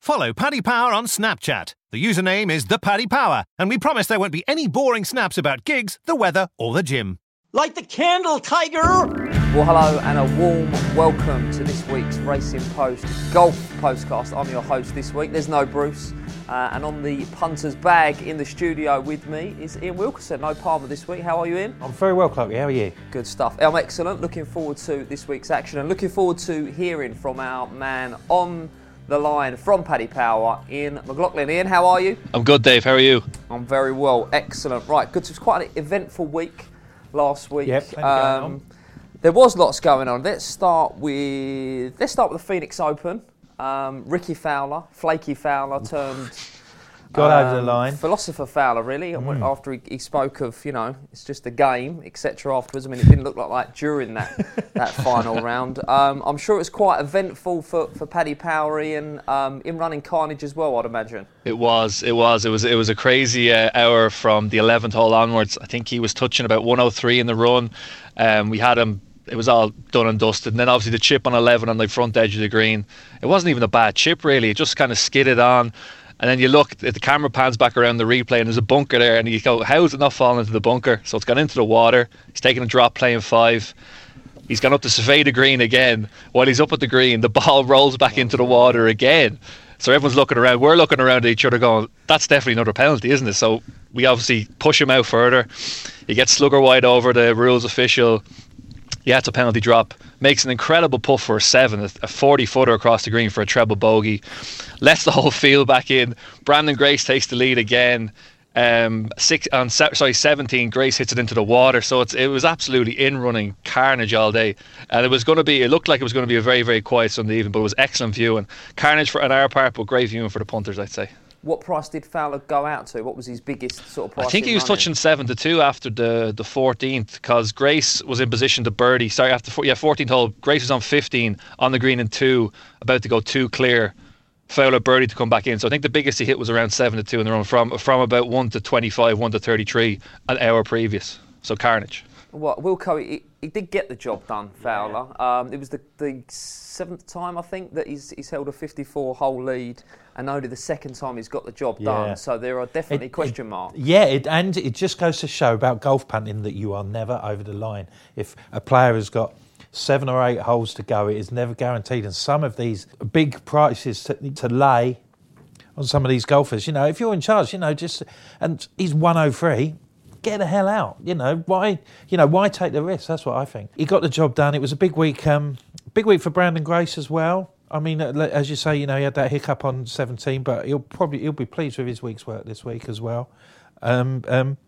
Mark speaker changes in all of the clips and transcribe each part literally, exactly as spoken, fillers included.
Speaker 1: Follow Paddy Power on Snapchat. The username is the Paddy Power, and we promise there won't be any boring snaps about gigs, the weather, or the gym.
Speaker 2: Light the candle, Tiger!
Speaker 3: Well, hello and a warm welcome to this week's Racing Post Golf Postcast. I'm your host this week. There's no Bruce. Uh, and on the punter's bag in the studio with me is Ian Wilkerson. No Palmer this week. How are you, Ian?
Speaker 4: I'm very well, Chloe. How are you?
Speaker 3: Good stuff. I'm excellent. Looking forward to this week's action and looking forward to hearing from our man on the line from Paddy Power, Ian McLaughlin. Ian, how are you?
Speaker 5: I'm good, Dave. How are you?
Speaker 3: I'm very well. Excellent. Right, good. It was quite an eventful week last week.
Speaker 4: Yep, plenty
Speaker 3: um,
Speaker 4: going on.
Speaker 3: There was lots going on. Let's start with let's start with the Phoenix Open. Um, Ricky Fowler, Flaky Fowler, turned
Speaker 4: got
Speaker 3: um,
Speaker 4: over the line.
Speaker 3: Philosopher Fowler, really.
Speaker 4: Mm.
Speaker 3: After he, he spoke of, you know, it's just a game, et cetera. Afterwards, I mean, it didn't look like that during that that final round. Um, I'm sure it was quite eventful for, for Paddy Power and um, in running Carnage as well, I'd imagine.
Speaker 5: It was, it was, it was, it was a crazy uh, hour from the eleventh hole onwards. I think he was touching about one oh three in the run. Um, we had him. It was all done and dusted. And then obviously the chip on eleven on the front edge of the green. It wasn't even a bad chip, really. It just kind of skidded on. And then you look, the camera pans back around the replay and there's a bunker there. And you go, how is it not falling into the bunker? So it's gone into the water. He's taking a drop playing five. He's gone up to survey the green again. While he's up at the green, the ball rolls back into the water again. So everyone's looking around. We're looking around at each other going, that's definitely another penalty, isn't it? So we obviously push him out further. He gets slugger wide over the rules official. Yeah, it's a penalty drop. Makes an incredible putt for a seven, a forty-footer across the green for a treble bogey. Lets the whole field back in. Brandon Grace takes the lead again. Um, six on sorry seventeen, Grace hits it into the water. So it's it was absolutely in-running carnage all day, and it was going to be. It looked like it was going to be a very very quiet Sunday evening, but it was excellent viewing. Carnage for on our part, but great viewing for the punters, I'd say.
Speaker 3: What price did Fowler go out to? What was his biggest sort of price?
Speaker 5: I think he was
Speaker 3: running?
Speaker 5: touching seven to two after the the fourteenth, because Grace was in position to birdie. Sorry, after four, yeah fourteenth hole, Grace was on fifteen on the green in two, about to go two clear. Fowler birdie to come back in. So I think the biggest he hit was around seven to two in the run, from from about one to twenty-five, one to thirty-three an hour previous. So carnage.
Speaker 3: Well, Wilco, he, he did get the job done, Fowler. Yeah. Um, it was the, the seventh time, I think, that he's he's held a fifty-four hole lead, and only the second time he's got the job
Speaker 4: Yeah.
Speaker 3: done. So there are definitely
Speaker 4: It-
Speaker 3: question
Speaker 4: it-
Speaker 3: marks.
Speaker 4: Yeah, it, and it just goes to show about golf punting that you are never over the line. If a player has got seven or eight holes to go, it is never guaranteed. And some of these big prices to, to lay on some of these golfers, you know, if you're in charge, you know, just and he's one oh three. Get the hell out, you know. Why, you know, why take the risk? That's what I think. He got the job done. It was a big week, um, big week for Brandon Grace as well. I mean, as you say, you know, he had that hiccup on seventeen, but he'll probably he'll be pleased with his week's work this week as well. Um, um,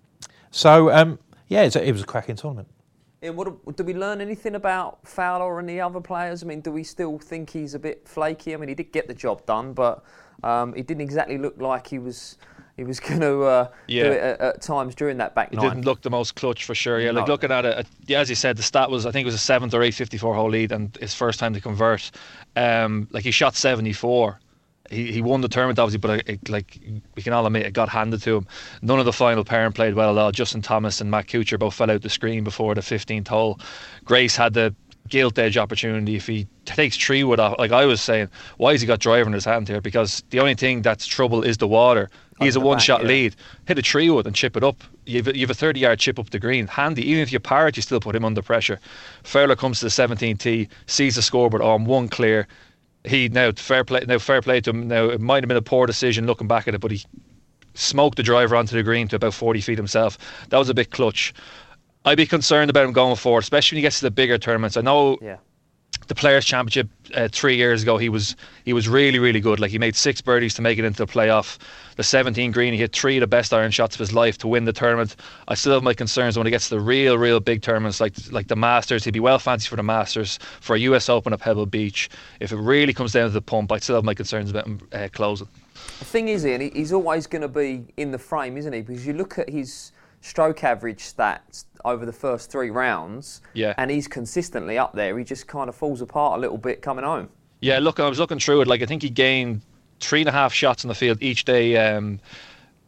Speaker 4: so um, yeah, it's a, it was a cracking tournament.
Speaker 3: And what, do we learn anything about Fowler and the other players? I mean, do we still think he's a bit flaky? I mean, he did get the job done, but um, it didn't exactly look like he was. He was going to uh,
Speaker 5: Yeah.
Speaker 3: do it at, at times during that back
Speaker 5: It
Speaker 3: nine.
Speaker 5: didn't look the most clutch for sure. Yeah, like
Speaker 3: No.
Speaker 5: looking at it, yeah, as you said, the stat was I think it was a seventh or eighth fifty-four hole lead, and his first time to convert. Um, like he shot seventy-four. He he won the tournament obviously, but it, it, like we can all admit, it got handed to him. None of the final pairing played well at all. Justin Thomas and Matt Kuchar both fell out the screen before the fifteenth hole. Grace had the gilt edge opportunity. If he takes three wood off, like I was saying, why has he got driver in his hand here? Because the only thing that's trouble is the water. He's a
Speaker 3: the back,
Speaker 5: one-shot
Speaker 3: yeah.
Speaker 5: lead. Hit a tree wood and chip it up. You've a, you've a thirty-yard chip up the green. Handy. Even if you par it, you still put him under pressure. Fowler comes to the seventeenth tee, sees the scoreboard on one clear. He now fair play. Now fair play to him. Now it might have been a poor decision looking back at it, but he smoked the driver onto the green to about forty feet himself. That was a bit clutch. I'd be concerned about him going forward, especially when he gets to the bigger tournaments. I know.
Speaker 3: Yeah.
Speaker 5: The Players' Championship uh, three years ago, he was he was really really good. Like he made six birdies to make it into the playoff. The seventeen green, he hit three of the best iron shots of his life to win the tournament. I still have my concerns when he gets to the real real big tournaments like like the Masters. He'd be well fancy for the Masters, for a U S Open at Pebble Beach. If it really comes down to the pump, I still have my concerns about him uh, closing.
Speaker 3: The thing is, Ian, he's always going to be in the frame, isn't he? Because you look at his stroke average stats over the first three rounds,
Speaker 5: Yeah.
Speaker 3: and he's consistently up there. He just kind of falls apart a little bit coming home.
Speaker 5: Yeah, look, I was looking through it. Like I think he gained three and a half shots on the field each day. Um,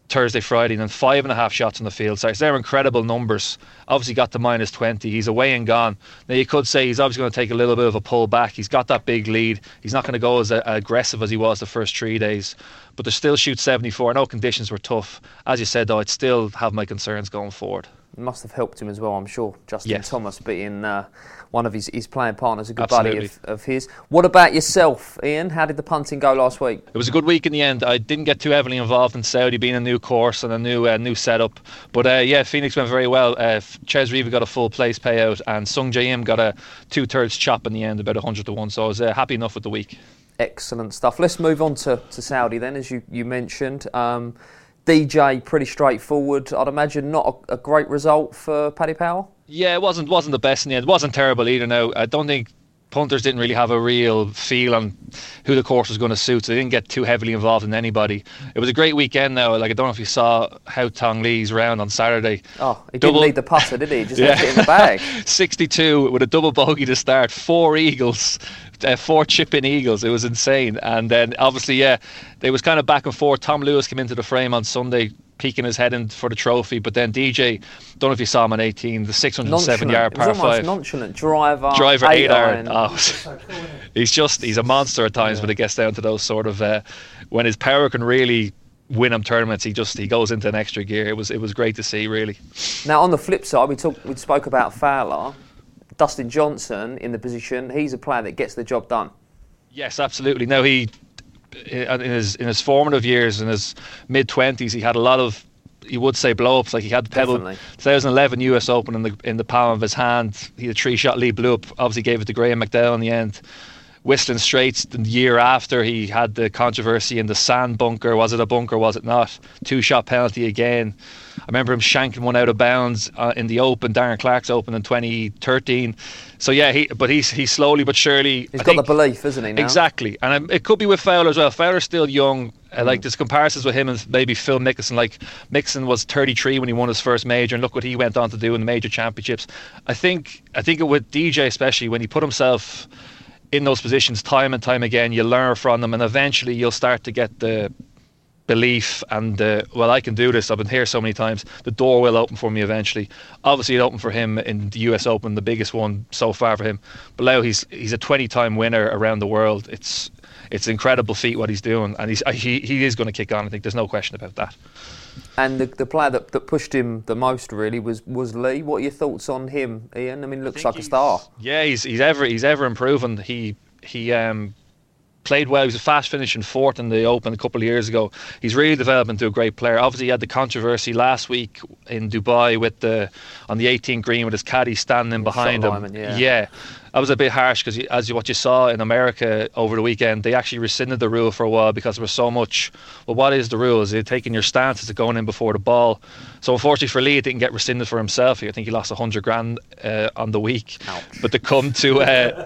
Speaker 5: Thursday, Friday, and then five and a half shots on the field. So they're incredible numbers. Obviously got to minus twenty. He's away and gone. Now you could say he's obviously going to take a little bit of a pull back. He's got that big lead. He's not going to go as uh, aggressive as he was the first three days. But they still shoot seventy-four. I know conditions were tough. As you said, though, I'd still have my concerns going forward.
Speaker 3: It must have helped him as well, I'm sure. Justin
Speaker 5: yes.
Speaker 3: Thomas being uh, one of his, his playing partners, a good
Speaker 5: Absolutely.
Speaker 3: buddy of, of his. What about yourself, Ian? How did the punting go last week?
Speaker 5: It was a good week in the end. I didn't get too heavily involved in Saudi, being a new course and a new uh, new setup. But uh, yeah, Phoenix went very well. Uh, Ches Riva got a full place payout, and Sung Jae Im got a two-thirds chop in the end, about one hundred to one. So I was uh, happy enough with the week.
Speaker 3: Excellent stuff. Let's move on to, to Saudi then, as you, you mentioned. Um, D J, pretty straightforward. I'd imagine not a, a great result for Paddy Power.
Speaker 5: Yeah, it wasn't wasn't the best in the end. It wasn't terrible either. Now, I don't think punters didn't really have a real feel on who the course was going to suit, so they didn't get too heavily involved in anybody. It was a great weekend now. Like, I don't know if you saw how Tong Lee's round on Saturday.
Speaker 3: Oh, he
Speaker 5: Double,
Speaker 3: didn't need the putter, did he? He just
Speaker 5: yeah.
Speaker 3: left it in the bag.
Speaker 5: sixty-two with a double bogey to start, four eagles. Uh, four chip-in eagles. It was insane. And then obviously, yeah, they was kind of back and forth. Tom Lewis came into the frame on Sunday, peeking his head in for the trophy, but then D J, don't know if you saw him on eighteen, the six hundred seven yard par five.
Speaker 3: Nonchalant driver,
Speaker 5: driver eight, eight iron.
Speaker 3: iron.
Speaker 5: Oh, he's just he's a monster at times, yeah. When it gets down to those sort of uh, when his power can really win him tournaments. He just he goes into an extra gear. It was it was great to see, really.
Speaker 3: Now on the flip side, we talked we spoke about Fowler. Dustin Johnson in the position, he's a player that gets the job done. Yes,
Speaker 5: absolutely. Now he, in his in his formative years, in his mid twenties, he had a lot of, you would say, blow-ups. Like he had the Pebble twenty eleven U S Open in the in the palm of his hand. He had a three-shot lead, blew up. Obviously, gave it to Graham McDowell in the end. Whistling Straits the year after, he had the controversy in the sand bunker. Was it a bunker? Was it not? Two-shot penalty again. I remember him shanking one out of bounds uh, in the Open, Darren Clarke's Open in twenty thirteen. So yeah, he but he's he's slowly but surely.
Speaker 3: He's
Speaker 5: I
Speaker 3: got
Speaker 5: think,
Speaker 3: the belief, isn't he? Now?
Speaker 5: Exactly, and um, it could be with Fowler as well. Fowler's still young. Uh, mm. Like there's comparisons with him and maybe Phil Mickelson. Like Mickelson was thirty-three when he won his first major, and look what he went on to do in the major championships. I think I think it with D J especially, when he put himself in those positions time and time again, you learn from them, and eventually you'll start to get the belief and uh, well, I can do this. I've been here so many times. The door will open for me eventually. Obviously, it opened for him in the U S Open, the biggest one so far for him. But now he's he's a twenty-time winner around the world. It's it's an incredible feat what he's doing, and he's he he is going to kick on. I think there's no question about that.
Speaker 3: And the the player that, that pushed him the most really was, was Lee. What are your thoughts on him, Ian? I mean, looks like a star.
Speaker 5: Yeah, he's he's ever he's ever improving. He he um. played well. He was a fast finishing fourth in the Open a couple of years ago. He's really developed into a great player. Obviously, he had the controversy last week in Dubai with the on the eighteenth green with his caddy standing behind him.
Speaker 3: Lyman, yeah.
Speaker 5: yeah, that was a bit harsh because, as you, what you saw in America over the weekend, they actually rescinded the rule for a while because there was so much. Well, what is the rule? Is it taking your stance? Is it going in before the ball? So unfortunately for Lee, it didn't get rescinded for himself. I think he lost a hundred grand uh, on the week.
Speaker 3: Ouch.
Speaker 5: But to come to uh,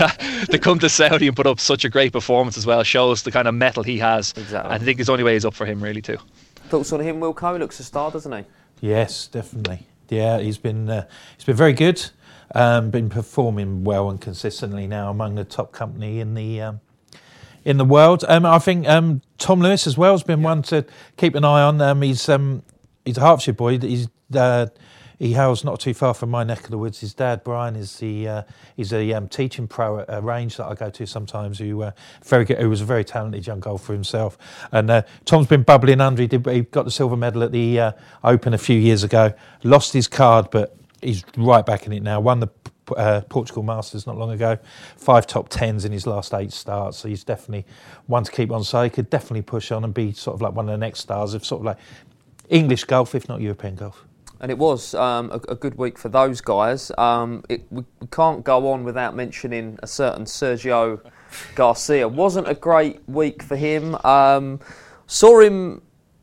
Speaker 5: to come to Saudi and put up such a great performance as well shows the kind of mettle he has.
Speaker 3: Exactly.
Speaker 5: I think his only way is up for him, really, too.
Speaker 3: Thoughts on him, Wilco? He looks a star, doesn't he?
Speaker 4: Yes, definitely. Yeah, he's been uh, he's been very good. Um, been performing well and consistently now among the top company in the um, in the world. Um, I think um, Tom Lewis as well has been yeah. one to keep an eye on. Um, he's um, he's a Hertfordshire boy. He's uh, he hails not too far from my neck of the woods. His dad, Brian, is the uh, he's a um, teaching pro at a range that I go to sometimes. Who uh, very good, who was a very talented young golfer himself. And uh, Tom's been bubbling under. He did he got the silver medal at the uh, Open a few years ago. Lost his card, but he's right back in it now. Won the uh, Portugal Masters not long ago. Five top tens in his last eight starts. So he's definitely one to keep on. So he could definitely push on and be sort of like one of the next stars of sort of like English golf, if not European golf.
Speaker 3: And it was um, a, a good week for those guys. Um, it, we, we can't go on without mentioning a certain Sergio Garcia. Wasn't a great week for him. Um, saw him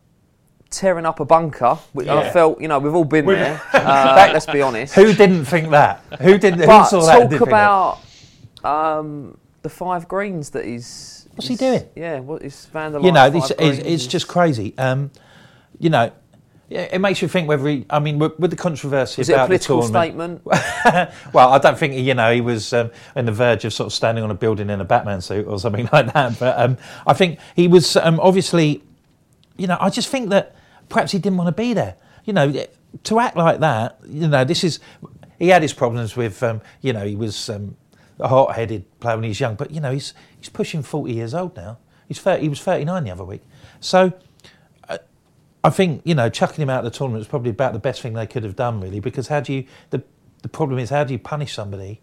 Speaker 3: tearing up a bunker, and yeah. I felt, you know, we've all been there. Uh, let's be honest.
Speaker 4: Who didn't think that? Who didn't?
Speaker 3: But
Speaker 4: who saw that?
Speaker 3: Talk about um, the five greens that he's.
Speaker 4: What's
Speaker 3: he's,
Speaker 4: he doing?
Speaker 3: Yeah, what is vandalising?
Speaker 4: You know, this is it's just crazy. Um, you know, it makes you think whether he. I mean, with, with the controversy
Speaker 3: is
Speaker 4: about
Speaker 3: it a political
Speaker 4: the
Speaker 3: statement?
Speaker 4: Well, I don't think you know he was um, on the verge of sort of standing on a building in a Batman suit or something like that. But um, I think he was um, obviously. You know, I just think that perhaps he didn't want to be there. You know, to act like that, you know, this is... He had his problems with, um, you know, he was um, a hot-headed player when he was young, but, you know, he's he's pushing forty years old now. He's thirty, he was thirty-nine the other week. So uh, I think, you know, chucking him out of the tournament is probably about the best thing they could have done, really, because how do you... The, the problem is, how do you punish somebody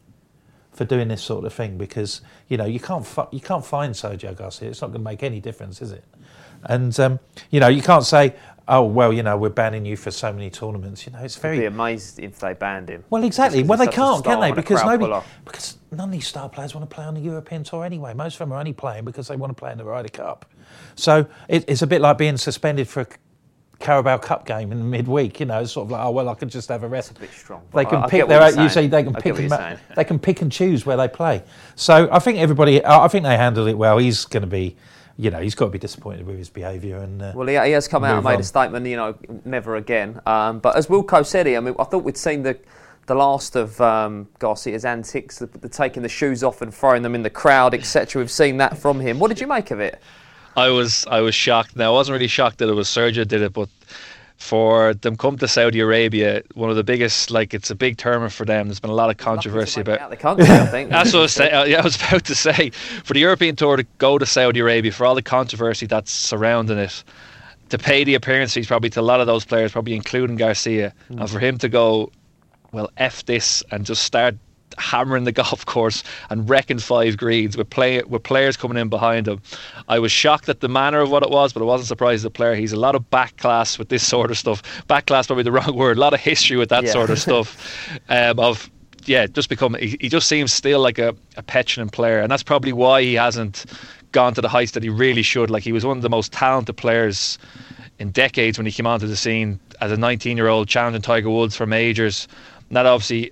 Speaker 4: for doing this sort of thing? Because, you know, you can't fu- you can't fine Sergio Garcia. It's not going to make any difference, is it? And, um, you know, you can't say, oh, well, you know, we're banning you for so many tournaments. You know, it's very...
Speaker 3: I'd be amazed if they banned him.
Speaker 4: Well, exactly. Well, they can't, can they? Because nobody...
Speaker 3: Puller.
Speaker 4: Because none of these star players want to play on the European Tour anyway. Most of them are only playing because they want to play in the Ryder Cup. So it, it's a bit like being suspended for a Carabao Cup game in the midweek. You know, it's sort of like, oh, well, I can just have a rest.
Speaker 3: It's a bit strong.
Speaker 4: They can
Speaker 3: I, I
Speaker 4: pick
Speaker 3: their...
Speaker 4: You say they can
Speaker 3: I
Speaker 4: pick and ma- they can pick and choose where they play. So I think everybody... I think they handled it well. He's going to be... You know, he's got to be disappointed with his behaviour. And uh,
Speaker 3: well, he, he has come out and made
Speaker 4: on.
Speaker 3: a statement, you know, never again. Um, but as Wilco said here, I mean, I thought we'd seen the the last of um, Garcia's antics, the, the taking the shoes off and throwing them in the crowd, et cetera. We've seen that from him. What did you make of it?
Speaker 5: I was I was shocked. Now, I wasn't really shocked that it was Sergio did it, but for them come to Saudi Arabia, one of the biggest, like, it's a big tournament for them. There's been a lot of controversy about
Speaker 3: out the country, I think.
Speaker 5: That's what I was, say, uh, yeah, I was about to say. For the European Tour to go to Saudi Arabia, for all the controversy that's surrounding it, to pay the appearance fees probably to a lot of those players, probably including Garcia, mm. and for him to go, well, F this, and just start hammering the golf course and wrecking five greens with play with players coming in behind him. I was shocked at the manner of what it was, but I wasn't surprised at the player. He's a lot of back class with this sort of stuff. Back class probably the wrong word. A lot of history with that yeah. sort of stuff. Um, of yeah, just become. He, he just seems still like a, a petulant player, and that's probably why he hasn't gone to the heights that he really should. Like, he was one of the most talented players in decades when he came onto the scene as a nineteen-year-old, challenging Tiger Woods for majors. And that obviously,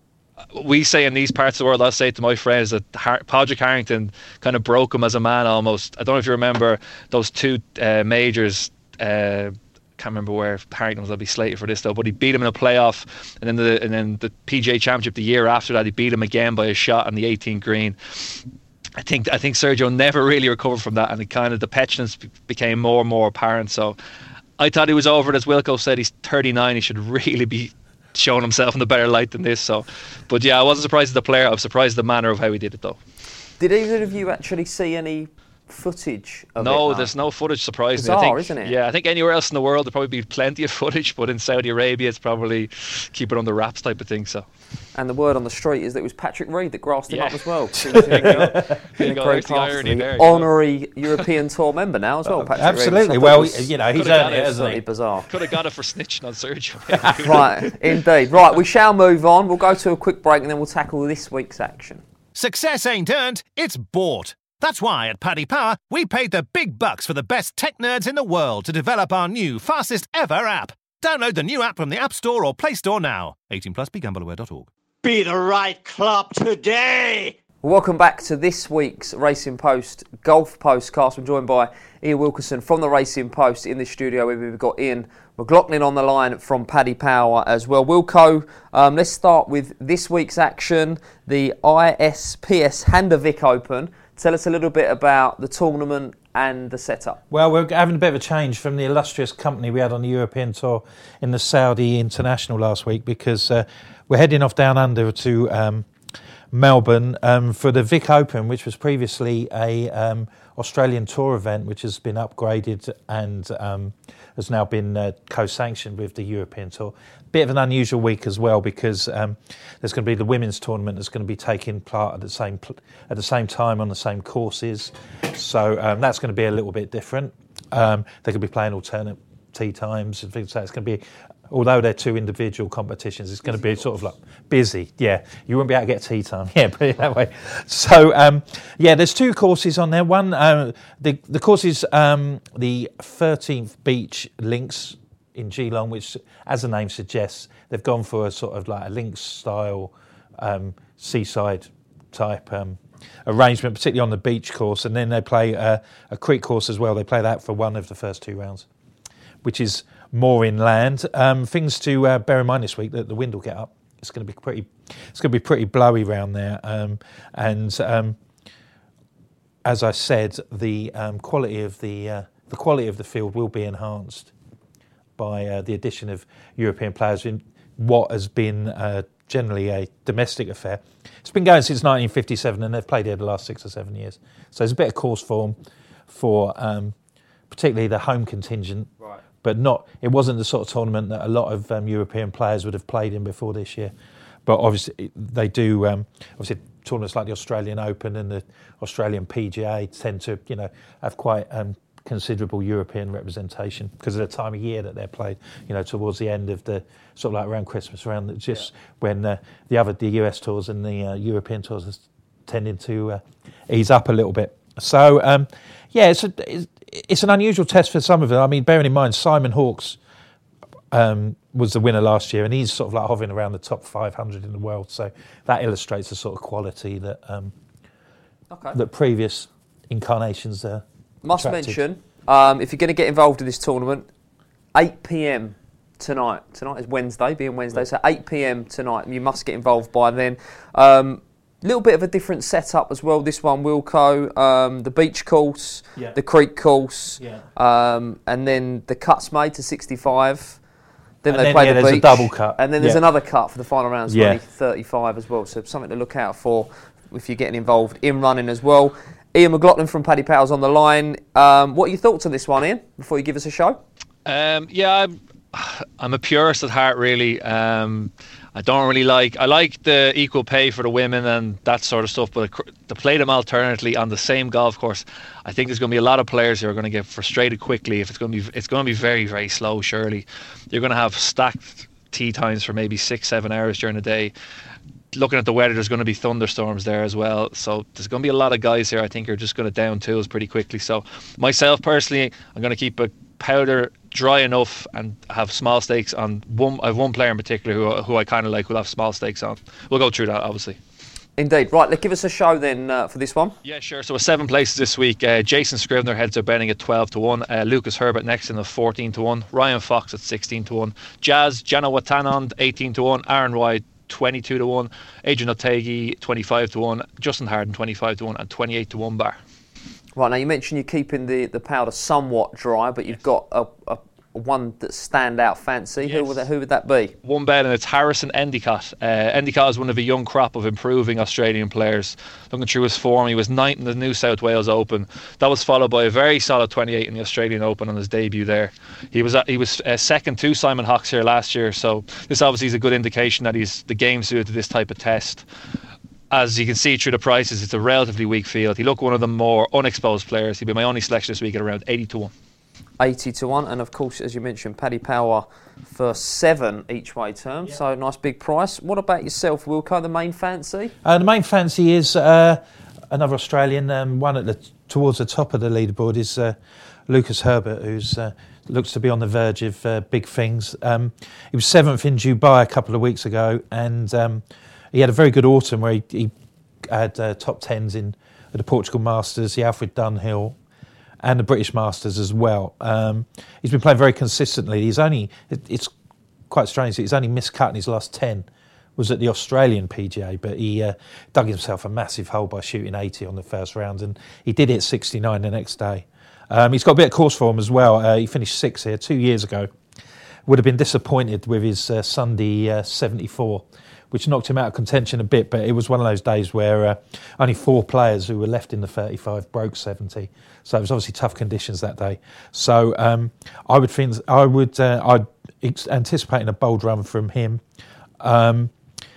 Speaker 5: we say in these parts of the world, I'll say to my friends that Har- Padraig Harrington kind of broke him as a man almost. I don't know if you remember those two uh, majors. Uh, can't remember where Harrington was. I'll be slated for this though, but he beat him in a playoff, and then the and then the P G A Championship the year after that, he beat him again by a shot on the eighteenth green. I think I think Sergio never really recovered from that, and it kind of the petulance became more and more apparent. So I thought he was over it. As Wilco said, he's thirty-nine. He should really be showing himself in a better light than this. So, but yeah, I wasn't surprised at the player. I was surprised at the manner of how he did it, though.
Speaker 3: Did either of you actually see any footage of
Speaker 5: no,
Speaker 3: it? No,
Speaker 5: there's no footage, surprisingly.
Speaker 3: Bizarre,
Speaker 5: I think,
Speaker 3: isn't it?
Speaker 5: Yeah, I think anywhere else in the world there'd probably be plenty of footage, but in Saudi Arabia it's probably keep it under wraps type of thing. So.
Speaker 3: And the word on the street is that it was Patrick Reed that grassed him
Speaker 5: yeah.
Speaker 3: up as well.
Speaker 5: the
Speaker 3: honorary European Tour member now as well,
Speaker 4: oh,
Speaker 3: Patrick
Speaker 4: Absolutely.
Speaker 3: Reed.
Speaker 4: Well,
Speaker 3: was,
Speaker 4: you know, he's earned it, hasn't he?
Speaker 3: Bizarre.
Speaker 5: Could have got it for snitching on Sergio.
Speaker 3: Right, indeed. Right, we shall move on. We'll go to a quick break and then we'll tackle this week's action.
Speaker 1: Success ain't earned, it's bought. That's why at Paddy Power, we paid the big bucks for the best tech nerds in the world to develop our new, fastest ever app. Download the new app from the App Store or Play Store now. eighteen plus, be gamble aware dot org.
Speaker 2: Be the right club today!
Speaker 3: Welcome back to this week's Racing Post Golf Postcast. I'm joined by Ian Wilkerson from the Racing Post in the studio. We've got Ian McLaughlin on the line from Paddy Power as well. Wilco, um, let's start with this week's action, the I S P S Handavik Open. Tell us a little bit about the tournament and the setup.
Speaker 4: Well, we're having a bit of a change from the illustrious company we had on the European Tour in the Saudi International last week, because uh, we're heading off down under to um, Melbourne um, for the Vic Open, which was previously a um, Australian Tour event, which has been upgraded and um, has now been uh, co-sanctioned with the European Tour. Bit of an unusual week as well, because um, there's going to be the women's tournament that's going to be taking part at the same pl- at the same time on the same courses. So um, that's going to be a little bit different. Um, they could be playing alternate tee times and things like that. It's going to be, although they're two individual competitions, it's going to be sort of like busy. Yeah, you won't be able to get tee time. Yeah, put it that way. So um, yeah, there's two courses on there. One, uh, the the course is um, the thirteenth Beach Links in Geelong, which, as the name suggests, they've gone for a sort of like a links style um, seaside type um, arrangement, particularly on the beach course. And then they play uh, a creek course as well. They play that for one of the first two rounds, which is more inland. Um, things to uh, bear in mind this week, that the wind will get up. It's going to be pretty. It's going to be pretty blowy around there, um, and um, as I said, the um, quality of the uh, the quality of the field will be enhanced by uh, the addition of European players in what has been uh, generally a domestic affair. It's been going since nineteen fifty-seven, and they've played here the last six or seven years. So there's a bit of course form for um, particularly the home contingent,
Speaker 3: right.
Speaker 4: but not. It wasn't the sort of tournament that a lot of um, European players would have played in before this year. But obviously they do. Um, obviously, tournaments like the Australian Open and the Australian P G A tend to, you know, have quite um, considerable European representation because of the time of year that they're played. You know, towards the end of the sort of like around Christmas, around the, just yeah. when uh, the other the U S tours and the uh, European tours are tending to uh, ease up a little bit. So um, yeah, it's a, it's, it's an unusual test for some of them. I mean, bearing in mind Simon Hawkes um, was the winner last year, and he's sort of like hovering around the top five hundred in the world. So that illustrates the sort of quality that um,
Speaker 3: okay.
Speaker 4: that previous incarnations are.
Speaker 3: Must
Speaker 4: attracted.
Speaker 3: mention, um, if you're going to get involved in this tournament, eight p.m. tonight. Tonight is Wednesday, being Wednesday, so eight p.m. tonight. You must get involved by then. A um, little bit of a different setup as well. This one, Wilco, um, the beach course,
Speaker 4: yeah.
Speaker 3: the creek course,
Speaker 4: yeah.
Speaker 3: um, and then the cuts made to sixty-five. Then
Speaker 4: and
Speaker 3: they
Speaker 4: then,
Speaker 3: play
Speaker 4: yeah,
Speaker 3: the
Speaker 4: there's
Speaker 3: beach,
Speaker 4: a double cut.
Speaker 3: and then there's
Speaker 4: yeah.
Speaker 3: another cut for the final round,
Speaker 4: yeah.
Speaker 3: twenty thirty-five as well. So something to look out for if you're getting involved in running as well. Ian McLaughlin from Paddy Power's on the line. Um, what are your thoughts on this one, Ian, before you give us a show?
Speaker 5: Um, yeah, I'm, I'm a purist at heart, really. Um, I don't really like... I like the equal pay for the women and that sort of stuff, but to play them alternately on the same golf course, I think there's going to be a lot of players who are going to get frustrated quickly. If it's going to be, it's going to be very, very slow, surely. You're going to have stacked tee times for maybe six, seven hours during the day. Looking at the weather, there's going to be thunderstorms there as well. So there's going to be a lot of guys here I think are just going to down tools pretty quickly. So myself personally, I'm going to keep a powder dry enough and have small stakes on one. I have one player in particular who who I kind of like. We'll have small stakes on. We'll go through that obviously.
Speaker 3: Indeed. Right, let's give us a show then uh, for this one.
Speaker 5: Yeah, sure. So seven places this week. Uh, Jason Scrivener heads are betting at twelve to one. Uh, Lucas Herbert next in at fourteen to one. Ryan Fox at sixteen to one. Jazz Jana Watanand eighteen to one. Aaron White twenty-two to one, Adrian Otegi twenty-five to one, Justin Harden twenty-five to one, and twenty-eight to one bar.
Speaker 3: Right, now you mentioned you're keeping the, the powder somewhat dry, but you've got a, a one that stand out fancy.
Speaker 5: Yes.
Speaker 3: Who would that, who would that be?
Speaker 5: One bet, and it's Harrison Endicott. Uh, Endicott is one of a young crop of improving Australian players. Looking through his form, he was ninth in the New South Wales Open. That was followed by a very solid twenty-eight in the Australian Open on his debut there. He was uh, he was uh, second to Simon Hawkes here last year, so this obviously is a good indication that he's the game suited to this type of test. As you can see through the prices, it's a relatively weak field. He looked one of the more unexposed players. He'd be my only selection this week at around eighty to one.
Speaker 3: eighty to one, and of course, as you mentioned, Paddy Power for seven each way term, yeah. So nice big price. What about yourself, Wilco, the main fancy?
Speaker 4: Uh, the main fancy is uh, another Australian, um, one at the towards the top of the leaderboard is uh, Lucas Herbert, who's uh, looks to be on the verge of uh, big things. Um, he was seventh in Dubai a couple of weeks ago, and um, he had a very good autumn where he, he had uh, top tens in the Portugal Masters, the Alfred Dunhill, and the British Masters as well. Um, he's been playing very consistently. He's only, it, it's quite strange that he's only miscut in his last ten, was at the Australian P G A, but he uh, dug himself a massive hole by shooting eighty on the first round, and he did hit sixty-nine the next day. Um, he's got a bit of course form as well. Uh, he finished sixth here two years ago. Would have been disappointed with his uh, Sunday uh, seventy-four, which knocked him out of contention a bit, but it was one of those days where uh, only four players who were left in the thirty-five broke seventy. So it was obviously tough conditions that day. So um, I would think I would uh, I'd ex- anticipating a bold run from him. Um,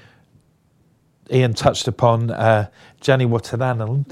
Speaker 4: Ian touched upon uh, Gianni Watanand.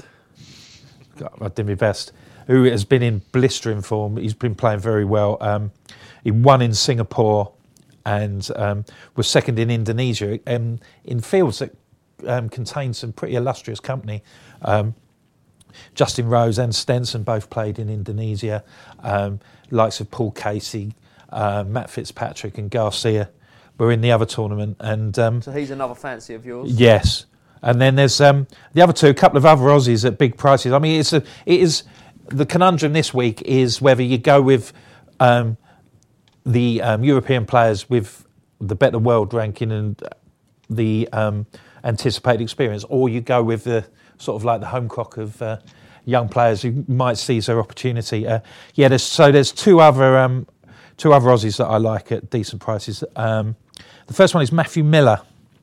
Speaker 4: I did my best. Who has been in blistering form. He's been playing very well. Um, he won in Singapore and um, was second in Indonesia um, in fields that um, contain some pretty illustrious company. Um, Justin Rose and Stenson both played in Indonesia. Um, likes of Paul Casey, uh, Matt Fitzpatrick and Garcia were in the other tournament. And um,
Speaker 3: so he's another fancy of yours?
Speaker 4: Yes. And then there's um, the other two, a couple of other Aussies at big prices. I mean, it's a, it is the conundrum this week is whether you go with um, the um, European players with the better world ranking and the um, anticipated experience, or you go with the sort of like the home crock of uh, young players who might seize their opportunity. Uh, yeah, there's, so there's two other um, two other Aussies that I like at decent prices. Um, the first one is Matthew Miller.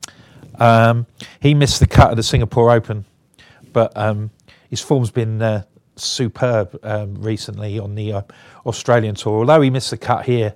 Speaker 4: Um, he missed the cut of the Singapore Open, but um, his form's been uh, superb um, recently on the uh, Australian tour. Although he missed the cut here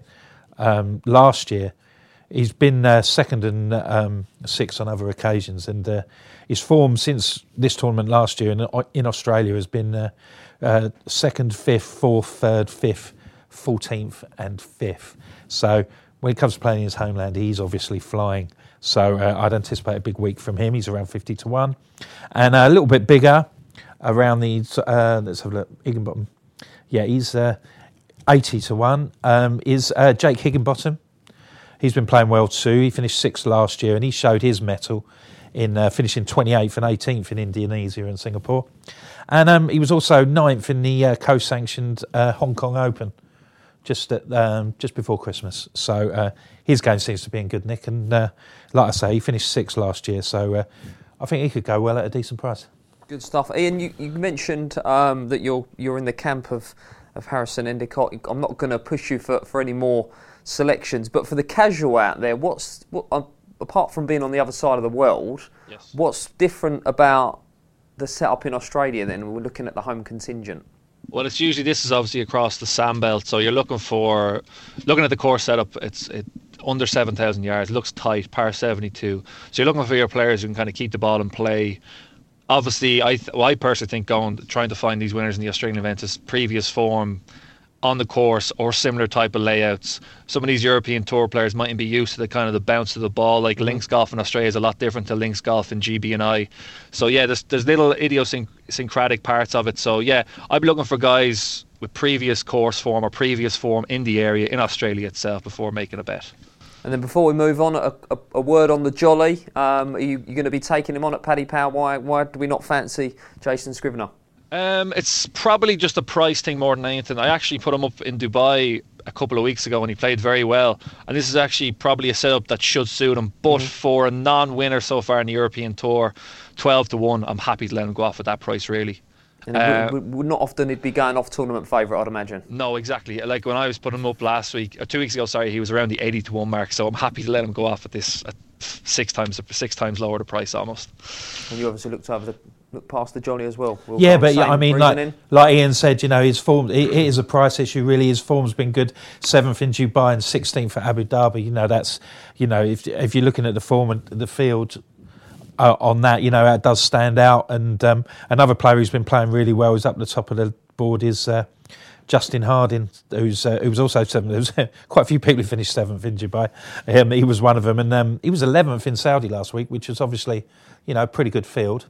Speaker 4: um, last year, he's been uh, second and um, six on other occasions, and uh, his form since this tournament last year in, in Australia has been uh, uh, second, fifth, fourth, third, fifth, fourteenth and fifth. So when it comes to playing in his homeland, he's obviously flying. So uh, I'd anticipate a big week from him. He's around fifty to one. And uh, a little bit bigger, around the, uh, let's have a look, Higginbottom. Yeah, he's uh, eighty to one, um, is uh, Jake Higginbottom. He's been playing well too. He finished sixth last year, and he showed his mettle in uh, finishing twenty-eighth and eighteenth in Indonesia and Singapore. And um, he was also ninth in the uh, co-sanctioned uh, Hong Kong Open just at, um, just before Christmas. So uh, his game seems to be in good nick. And uh, like I say, he finished sixth last year, so uh, I think he could go well at a decent price.
Speaker 3: Good stuff. Ian, you, you mentioned um, that you're you're in the camp of, of Harrison Endicott. I'm not going to push you for, for any more selections, but for the casual out there, what's what, uh, apart from being on the other side of the world,
Speaker 5: yes.
Speaker 3: what's different about the setup in Australia then? We're looking at the home contingent.
Speaker 5: Well, it's usually, this is obviously across the Sandbelt, so you're looking for, looking at the course setup, it's it, under seven thousand yards, looks tight, par seventy-two. So you're looking for your players who can kind of keep the ball in play. Obviously, I th- well, I personally think going trying to find these winners in the Australian event is previous form on the course or similar type of layouts. Some of these European Tour players mightn't be used to the kind of the bounce of the ball. Like links golf in Australia is a lot different to links golf in G B and I. So yeah, there's there's little idiosyncratic parts of it. So yeah, I'd be looking for guys with previous course form or previous form in the area in Australia itself before making a bet.
Speaker 3: And then before we move on, a, a, a word on the Jolly. Um, are you, you going to be taking him on at Paddy Power? Why why do we not fancy Jason Scrivener?
Speaker 5: Um, it's probably just a price thing more than anything. I actually put him up in Dubai a couple of weeks ago and he played very well. And this is actually probably a setup that should suit him. But mm-hmm. for a non-winner so far in the European Tour, twelve to one, I'm happy to let him go off at that price, really.
Speaker 3: And uh, would, would not often he'd be going off tournament favourite, I'd imagine.
Speaker 5: No, exactly. Like when I was putting him up last week, or two weeks ago, sorry, he was around the eighty to one mark. So I'm happy to let him go off at this, at six times six times lower the price almost.
Speaker 3: And you obviously looked over the look past the Jolly as well. We'll
Speaker 4: yeah, but yeah, I mean, like, like Ian said, you know, his form, it, it is a price issue, really. His form's been good. Seventh in Dubai and sixteenth at Abu Dhabi. You know, that's, you know, if if you're looking at the form and the field uh, on that, you know, that does stand out. And um, another player who's been playing really well, who's up the top of the board, is uh, Justin Harding, who's uh, who was also seventh. There was quite a few people who finished seventh in Dubai. Um, he was one of them. And um, he was eleventh in Saudi last week, which was obviously, you know, a pretty good field.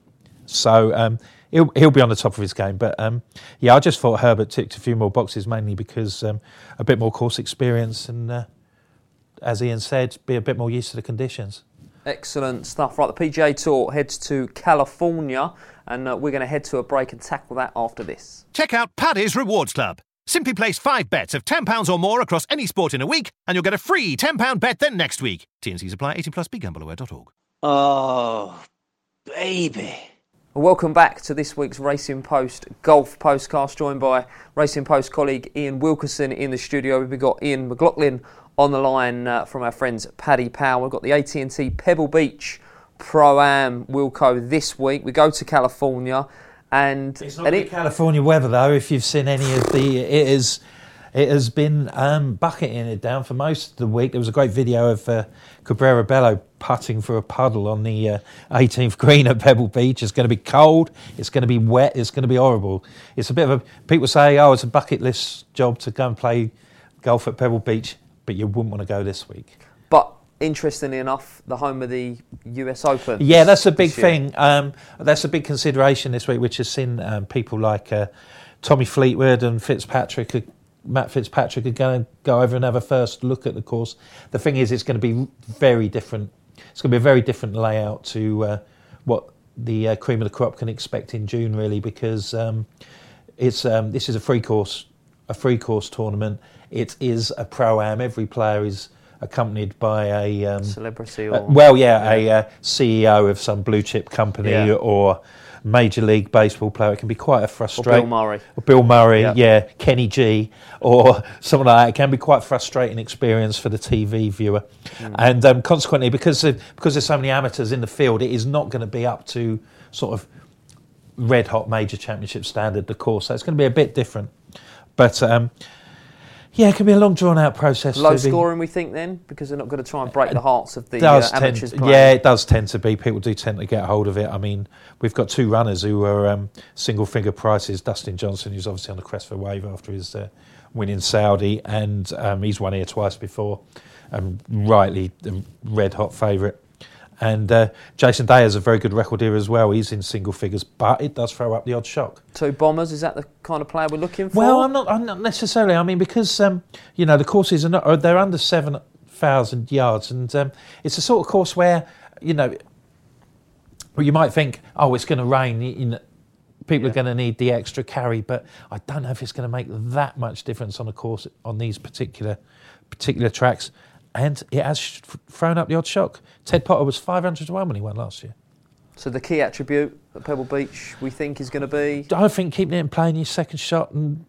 Speaker 4: So um, he'll he'll be on the top of his game. But um, yeah, I just thought Herbert ticked a few more boxes, mainly because um, a bit more course experience and, uh, as Ian said, be a bit more used to the conditions.
Speaker 3: Excellent stuff. Right, the P G A Tour heads to California, and uh, we're going to head to a break and tackle that after this.
Speaker 1: Check out Paddy's Rewards Club. Simply place five bets of ten pounds or more across any sport in a week, and you'll get a free ten pound bet then next week. T and C's apply. eighteen plus. Be gamble aware dot org.
Speaker 2: Oh, baby.
Speaker 3: Welcome back to this week's Racing Post Golf Postcast, joined by Racing Post colleague Ian Wilkerson in the studio. We've got Ian McLaughlin on the line uh, from our friends Paddy Power. We've got the A T and T Pebble Beach Pro-Am Wilco this week. We go to California, and
Speaker 4: it's not
Speaker 3: and
Speaker 4: the
Speaker 3: it,
Speaker 4: California weather though. If you've seen any of the, it is. It has been um, bucketing it down for most of the week. There was a great video of uh, Cabrera Bello putting for a puddle on the uh, eighteenth green at Pebble Beach. It's going to be cold. It's going to be wet. It's going to be horrible. It's a bit of a... People say, oh, it's a bucket list job to go and play golf at Pebble Beach, but you wouldn't want to go this week.
Speaker 3: But interestingly enough, the home of the U S Open.
Speaker 4: Yeah, that's a big thing. Um, that's a big consideration this week, which has seen um, people like uh, Tommy Fleetwood and Fitzpatrick... Matt Fitzpatrick are going to go over and have a first look at the course. The thing is, it's going to be very different. It's going to be a very different layout to uh, what the uh, cream of the crop can expect in June, really, because um, it's um, this is a free course, a free course tournament. It is a pro-am. Every player is accompanied by a um,
Speaker 3: celebrity, or
Speaker 4: uh, well, yeah, yeah. a uh, C E O of some blue chip company yeah. or Major League Baseball player. It can be quite a frustrating.
Speaker 3: Or Bill Murray.
Speaker 4: Or Bill Murray,
Speaker 3: yep.
Speaker 4: yeah, Kenny G, or someone like that. It can be quite a frustrating experience for the T V viewer, mm. and um, consequently, because of, because there's so many amateurs in the field, it is not going to be up to sort of red hot major championship standard. The course, so it's going to be a bit different, but. Um, Yeah, it can be a long, drawn-out process.
Speaker 3: Low scoring, we think, then, because they're not going to try and break the hearts of the uh, amateurs.
Speaker 4: Tend, yeah, it does tend to be. People do tend to get hold of it. I mean, we've got two runners who are um, single-finger prices. Dustin Johnson, who's obviously on the crest of a wave after his uh, win in Saudi, and um, he's won here twice before, and rightly the red-hot favourite. And uh, Jason Day has a very good record here as well. He's in single figures, but it does throw up the odd shock.
Speaker 3: Two bombers, is that the kind of player we're looking for?
Speaker 4: Well, I'm not, I'm not necessarily. I mean, because um, you know the courses are not, they're under seven thousand yards, and um, it's a sort of course where you know, well, you might think, oh, it's going to rain. You know, people yeah. are going to need the extra carry, but I don't know if it's going to make that much difference on a course on these particular particular tracks. And it has sh- thrown up the odd shock. Ted Potter was five hundred to one when he won last year.
Speaker 3: So the key attribute at Pebble Beach, we think, is going to be?
Speaker 4: I think keeping it and playing your second shot and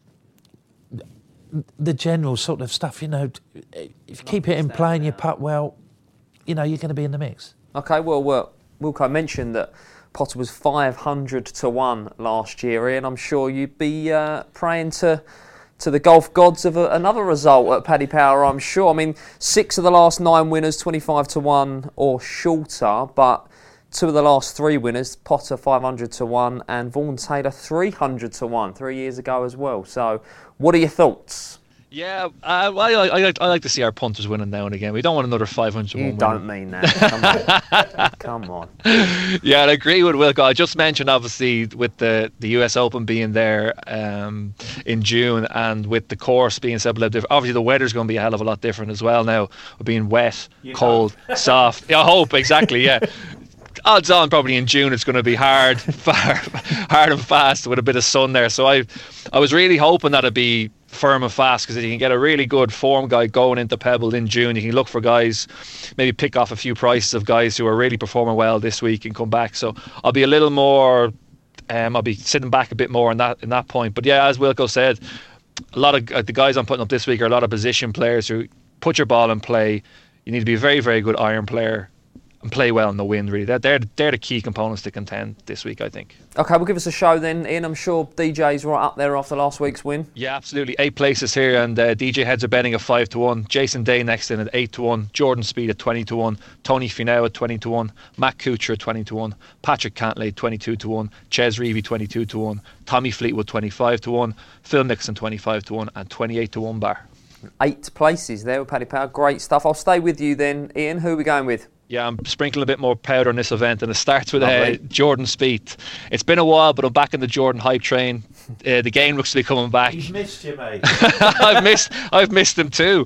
Speaker 4: the general sort of stuff, you know, if you keep it and playing your putt well, you know, you're going to be in the mix.
Speaker 3: OK, well, well Wilco mentioned that Potter was five hundred to one last year, Ian. I'm sure you'd be uh, praying to... to the golf gods of a, another result at Paddy Power, I'm sure. I mean, six of the last nine winners, twenty-five to one or shorter, but two of the last three winners, Potter five hundred to one and Vaughan Taylor three hundred to one, three years ago as well. So, what are your thoughts?
Speaker 5: Yeah, uh, I, I, I, I like to see our punters winning now and again. We don't want another five hundred to one
Speaker 3: You don't
Speaker 5: winner.
Speaker 3: mean that. Come on. Come on.
Speaker 5: Yeah, I agree with Wilco. I just mentioned, obviously, with the, the U S Open being there um, in June and with the course being so different. Obviously, the weather's going to be a hell of a lot different as well now. Being wet, you cold, soft. Yeah, I hope, exactly, yeah. Odds on probably in June it's going to be hard, far, hard and fast with a bit of sun there. So I, I was really hoping that it'd be firm and fast, because if you can get a really good form guy going into Pebble in June, you can look for guys, maybe pick off a few prices of guys who are really performing well this week and come back. So I'll be a little more, um, I'll be sitting back a bit more in that in that point. But yeah, as Wilco said, a lot of uh, the guys I'm putting up this week are a lot of position players who put your ball in play. You need to be a very, very good iron player and play well in the wind, really. They're, they're, they're the key components to contend this week, I think.
Speaker 3: OK, we'll give us a show then, Ian. I'm sure D J's right up there after last week's win.
Speaker 5: Yeah, absolutely. Eight places here, and uh, D J heads are betting at five to one. Jason Day next in at eight to one. Jordan Speed at twenty to one. Tony Finau at twenty to one. Matt Kuchar at twenty to one. Patrick Cantlay twenty-two to one. Ches Reavie twenty-two to one. Tommy Fleetwood twenty-five to one. Phil Nixon twenty-five to one. And twenty-eight to one bar.
Speaker 3: Eight places there with Paddy Power. Great stuff. I'll stay with you then, Ian. Who are we going with?
Speaker 5: Yeah, I'm sprinkling a bit more powder on this event, and it starts with uh, Jordan Spieth. It's been a while, but I'm back in the Jordan hype train. Uh, the game looks to be coming back.
Speaker 4: He's missed you, mate.
Speaker 5: I've missed, I've missed him too.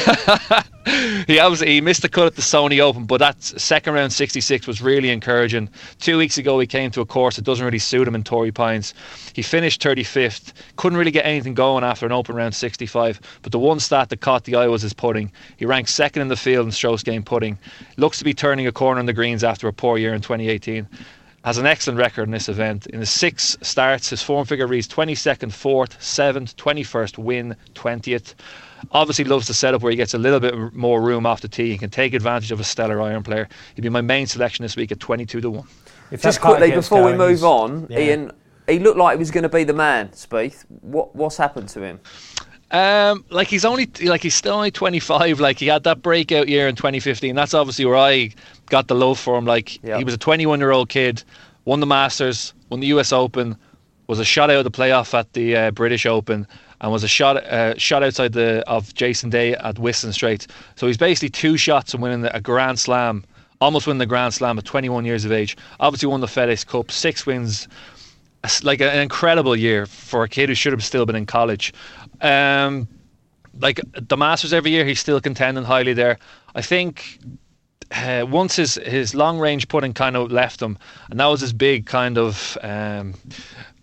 Speaker 5: he obviously he missed the cut at the Sony Open, but that second round sixty-six was really encouraging. Two weeks ago, he came to a course that doesn't really suit him in Torrey Pines. He finished thirty-fifth. Couldn't really get anything going after an open round sixty-five. But the one stat that caught the eye was his putting. He ranked second in the field in strokes gained putting. Looks to be turning a corner on the greens after a poor year in twenty eighteen. Has an excellent record in this event. In his six starts, his form figure reads twenty-second, fourth, seventh, twenty-first, win, twentieth. Obviously loves the setup where he gets a little bit more room off the tee and can take advantage of a stellar iron player. He'd be my main selection this week at twenty-two to one.
Speaker 3: If Just quickly, before going, we move on, yeah. Ian, he looked like he was going to be the man, Spieth. What, what's happened to him?
Speaker 5: Um, like he's only like he's still only twenty-five. Like he had that breakout year in twenty fifteen. That's obviously where I got the love for him. Like yep. He was a twenty-one year old kid, won the Masters, won the U S Open, was a shot out of the playoff at the uh, British Open, and was a shot uh, shot outside the of Jason Day at Whistling Straits. So he's basically two shots from winning a Grand Slam, almost winning the Grand Slam at twenty-one years of age. Obviously won the FedEx Cup, six wins. Like an incredible year for a kid who should have still been in college. Um, like the Masters every year, he's still contending highly there. I think uh, once his, his long range putting kind of left him, and that was his big kind of um,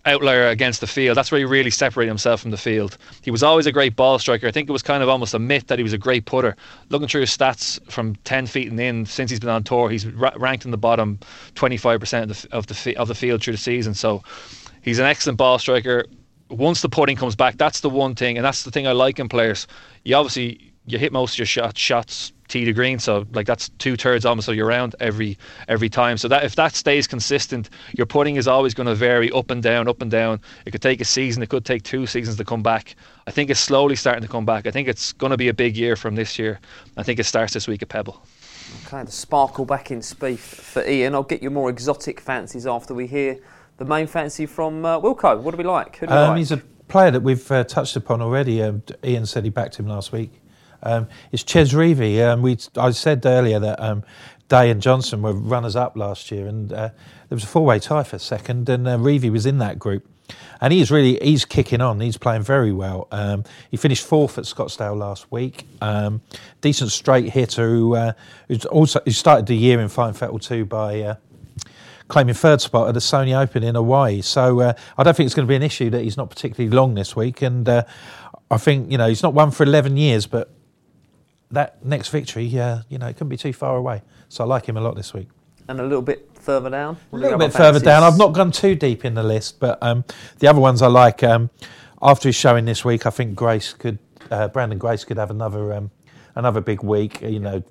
Speaker 5: outlier against the field. That's where he really separated himself from the field. He was always a great ball striker. I think it was kind of almost a myth that he was a great putter. Looking through his stats from ten feet and in, since he's been on tour, he's ra- ranked in the bottom twenty-five percent of the, of, the fi- of the field through the season. So he's an excellent ball striker. Once the putting comes back, that's the one thing, and that's the thing I like in players. You obviously, you hit most of your shot, shots tee to green, so like that's two thirds almost of your round every every time. So that if that stays consistent, your putting is always going to vary up and down, up and down. It could take a season, it could take two seasons to come back. I think it's slowly starting to come back. I think it's going to be a big year from this year. I think it starts this week at Pebble.
Speaker 3: Okay, the sparkle back in Spieth for Ian. I'll get you more exotic fancies after we hear the main fancy from uh, Wilco. What do we like? Who do we
Speaker 4: um,
Speaker 3: like?
Speaker 4: He's a player that we've uh, touched upon already. Um, Ian said he backed him last week. Um, it's Ches Reavie. Um, we I said earlier that um, Day and Johnson were runners-up last year, and uh, there was a four-way tie for second, and uh, Reavie was in that group. And he's really he's kicking on. He's playing very well. Um, he finished fourth at Scottsdale last week. Um, decent straight hitter who uh, who's also who started the year in Flying Fettle two by uh, claiming third spot at the Sony Open in Hawaii. So uh, I don't think it's going to be an issue that he's not particularly long this week. And uh, I think you know he's not won for eleven years, but that next victory, uh, you know, it couldn't be too far away. So I like him a lot this week.
Speaker 3: And a little bit further down?
Speaker 4: A little bit further down. I've not gone too deep in the list, but um, the other ones I like. Um, after his showing this week, I think Grace could, uh, Brandon Grace could have another um, another big week. You know,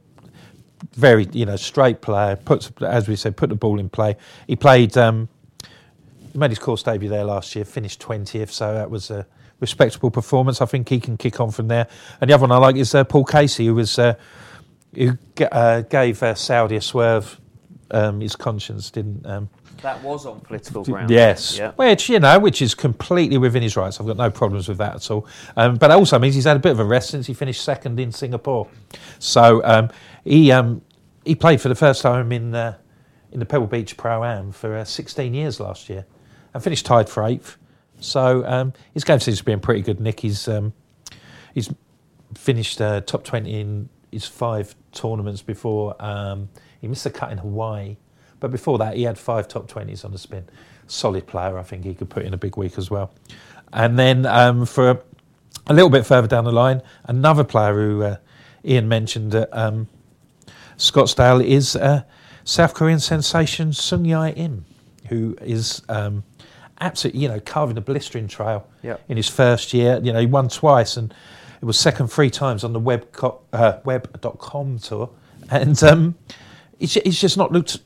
Speaker 4: very you know straight player. Puts, as we said, put the ball in play. He played. Um, he made his course debut there last year. Finished twentieth, so that was a respectable performance. I think he can kick on from there. And the other one I like is uh, Paul Casey, who was uh, who g- uh, gave uh, Saudi a swerve. Um, his conscience didn't. Um,
Speaker 3: that was on political grounds.
Speaker 4: Yes,
Speaker 3: yeah.
Speaker 4: which you know, which is completely within his rights. I've got no problems with that at all. Um, but it also means he's had a bit of a rest since he finished second in Singapore. So um, he um, he played for the first time in uh, in the Pebble Beach Pro-Am for uh, sixteen years last year, and finished tied for eighth. So um, his game seems to be pretty good, Nick. He's um, he's finished uh, top twenty in his five tournaments before. Um, he missed a cut in Hawaii, but before that he had five top twenties on the spin. Solid player. I think he could put in a big week as well. And then um, for a, a little bit further down the line, another player who uh, Ian mentioned at um, Scottsdale is uh, South Korean sensation Sung Jae Im, who is... Um, absolutely, you know, carving a blistering trail
Speaker 3: yep.
Speaker 4: in his first year. You know, he won twice and it was second three times on the web co- uh, web dot com tour. And um, he's, he's just not looked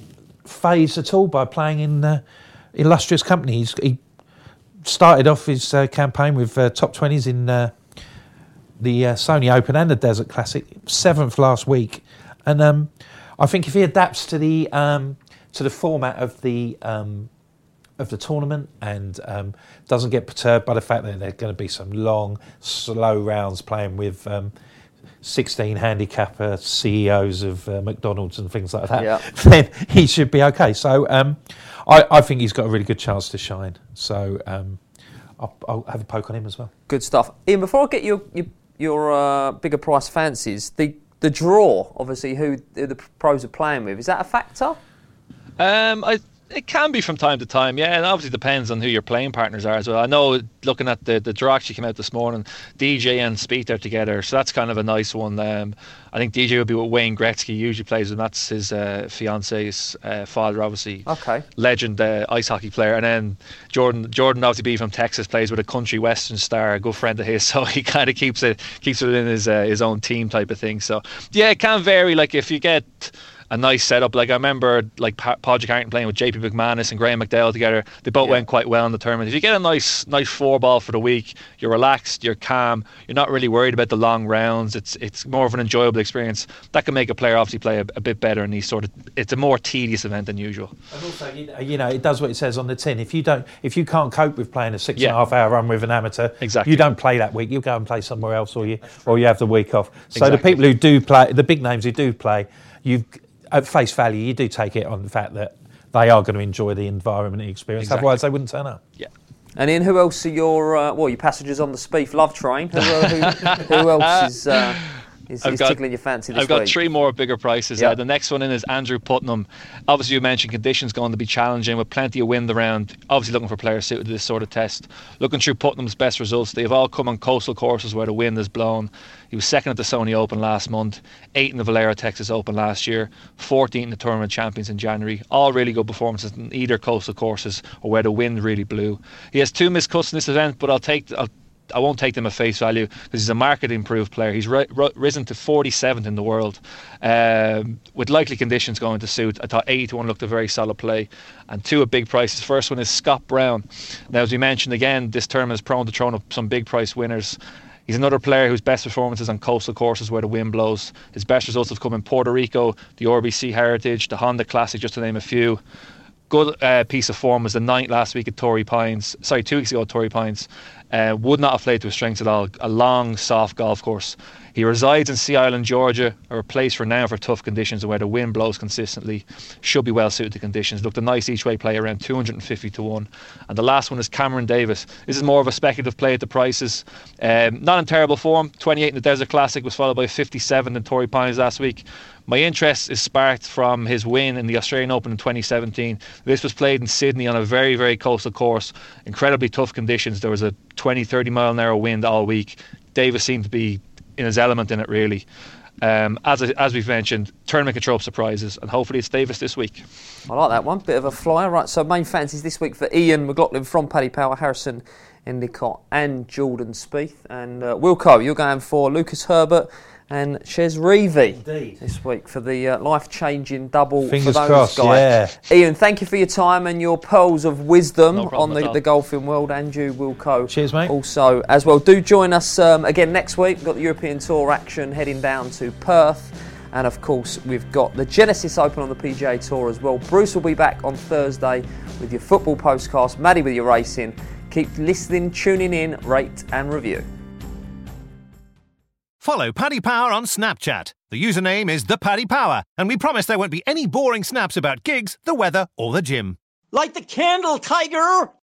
Speaker 4: phased at all by playing in uh, illustrious company. He's, he started off his uh, campaign with uh, top twenties in uh, the uh, Sony Open and the Desert Classic, seventh last week. And um, I think if he adapts to the um, to the format of the um, of the tournament and um, doesn't get perturbed by the fact that there are going to be some long, slow rounds playing with um, sixteen handicapper C E Os of uh, McDonald's and things like that,
Speaker 3: yeah.
Speaker 4: then he should be okay. So um, I, I think he's got a really good chance to shine. So um, I'll, I'll have a poke on him as well.
Speaker 3: Good stuff. Ian, before I get your your, your uh, bigger price fancies, the, the draw, obviously, who the pros are playing with, is that a factor?
Speaker 5: Um, I... It can be from time to time, yeah, and obviously depends on who your playing partners are as well. I know, looking at the, the draw actually came out this morning, D J and Spieth are together, so that's kind of a nice one. Um, I think D J will be with Wayne Gretzky, he usually plays with him. That's his uh, fiance's uh, father, obviously.
Speaker 3: Okay.
Speaker 5: Legend uh, ice hockey player. And then Jordan, Jordan obviously being from Texas, plays with a country western star, a good friend of his, so he kind of keeps it keeps it in his, uh, his own team type of thing. So, yeah, it can vary. Like, if you get a nice setup. Like I remember like pa- Padraig Harrington playing with J P McManus and Graham McDowell together. They both yeah. went quite well in the tournament. If you get a nice nice four ball for the week, you're relaxed, you're calm, you're not really worried about the long rounds. It's it's more of an enjoyable experience. That can make a player obviously play a, a bit better in these sort of, it's a more tedious event than usual.
Speaker 4: And also, you know, you know, it does what it says on the tin. If you don't, if you can't cope with playing a six
Speaker 5: yeah.
Speaker 4: and a half hour run with an amateur,
Speaker 5: exactly.
Speaker 4: you don't play that week. You go and play somewhere else, or you or you have the week off. So
Speaker 5: exactly.
Speaker 4: the people who do play, the big names who do play, you've at face value, you do take it on the fact that they are going to enjoy the environment and experience.
Speaker 5: Exactly.
Speaker 4: Otherwise, they wouldn't turn up.
Speaker 5: Yeah.
Speaker 3: And Ian, who else are your uh, well, your passengers on the Spieth love train? Who, uh, who, who else is uh, is,
Speaker 5: I've
Speaker 3: is
Speaker 5: got,
Speaker 3: tickling your fancy this
Speaker 5: I've got
Speaker 3: week?
Speaker 5: three more bigger prices.
Speaker 3: Yep.
Speaker 5: Uh, the next one in is Andrew Putnam. Obviously, you mentioned conditions going to be challenging with plenty of wind around. Obviously, looking for players suited to this sort of test. Looking through Putnam's best results, they've all come on coastal courses where the wind has blown. He was second at the Sony Open last month, eighth in the Valero Texas Open last year, fourteenth in the Tournament Champions in January. All really good performances in either coastal courses or where the wind really blew. He has two missed cuts in this event, but I'll take. I'll I won't take them at face value because he's a market improved player. He's ri- ri- risen to forty-seventh in the world. Um, with likely conditions going to suit, I thought eighty to one looked a very solid play. And two at big prices. First one is Scott Brown. Now, as we mentioned again, this tournament is prone to throwing up some big price winners. He's another player whose best performances on coastal courses where the wind blows. His best results have come in Puerto Rico, the R B C Heritage, the Honda Classic, just to name a few. Good uh, piece of form was the ninth last week at Torrey Pines. Sorry, two weeks ago at Torrey Pines. Uh, would not have played to his strengths at all. A long, soft golf course. He resides in Sea Island, Georgia, a place for now for tough conditions and where the wind blows consistently. Should be well suited to conditions. Looked a nice each way play around two hundred fifty to one. And the last one is Cameron Davis. This is more of a speculative play at the prices. Um, not in terrible form. twenty-eight in the Desert Classic was followed by fifty-seven in Torrey Pines last week. My interest is sparked from his win in the Australian Open in twenty seventeen. This was played in Sydney on a very, very coastal course. Incredibly tough conditions. There was a twenty, thirty mile an hour wind all week. Davis seemed to be in his element in it, really. Um, as as we've mentioned, tournament control surprises, and hopefully it's Davis this week.
Speaker 3: I like that one. Bit of a flyer. Right, so main fancies this week for Ian McLaughlin from Paddy Power, Harrison Endicott and Jordan Spieth. And uh, Wilco, you're going for Lucas Herbert and Chez Reavie
Speaker 4: Indeed.
Speaker 3: this week for the uh, life-changing double
Speaker 4: Fingers
Speaker 3: for those
Speaker 4: crossed,
Speaker 3: guys.
Speaker 4: yeah.
Speaker 3: Ian, thank you for your time and your pearls of wisdom
Speaker 5: No problem
Speaker 3: on
Speaker 5: at
Speaker 3: the,
Speaker 5: all.
Speaker 3: the golfing world. Andrew Wilco.
Speaker 4: Cheers, mate.
Speaker 3: Also, as well, do join us um, again next week. We've got the European Tour action heading down to Perth. And of course, we've got the Genesis Open on the P G A Tour as well. Bruce will be back on Thursday with your football postcast. Maddie with your racing. Keep listening, tuning in, rate and review.
Speaker 1: Follow Paddy Power on Snapchat. The username is the Paddy Power, and we promise there won't be any boring snaps about gigs, the weather, or the gym.
Speaker 2: Light the candle, Tiger!